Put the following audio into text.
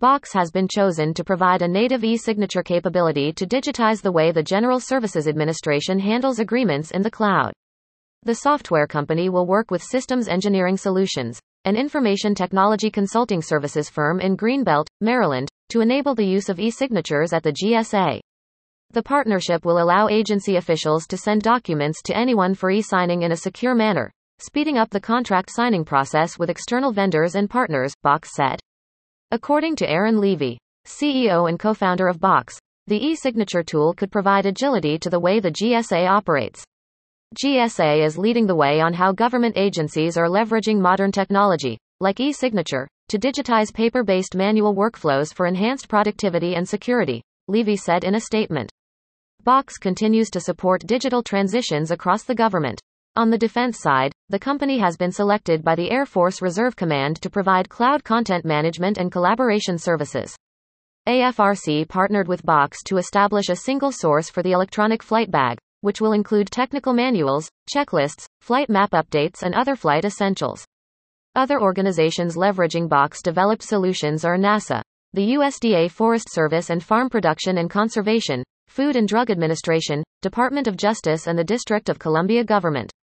Box has been chosen to provide a native e-signature capability to digitize the way the General Services Administration handles agreements in the cloud. The software company will work with Systems Engineering Solutions, an information technology consulting services firm in Greenbelt, Maryland, to enable the use of e-signatures at the GSA. The partnership will allow agency officials to send documents to anyone for e-signing in a secure manner, speeding up the contract signing process with external vendors and partners, Box said. According to Aaron Levy, CEO and co-founder of Box, the e-signature tool could provide agility to the way the GSA operates. GSA is leading the way on how government agencies are leveraging modern technology, like e-signature, to digitize paper-based manual workflows for enhanced productivity and security, Levy said in a statement. Box continues to support digital transitions across the government. On the defense side, the company has been selected by the Air Force Reserve Command to provide cloud content management and collaboration services. AFRC partnered with Box to establish a single source for the electronic flight bag, which will include technical manuals, checklists, flight map updates, and other flight essentials. Other organizations leveraging Box-developed solutions are NASA, the USDA Forest Service and Farm Production and Conservation, Food and Drug Administration, Department of Justice, and the District of Columbia government.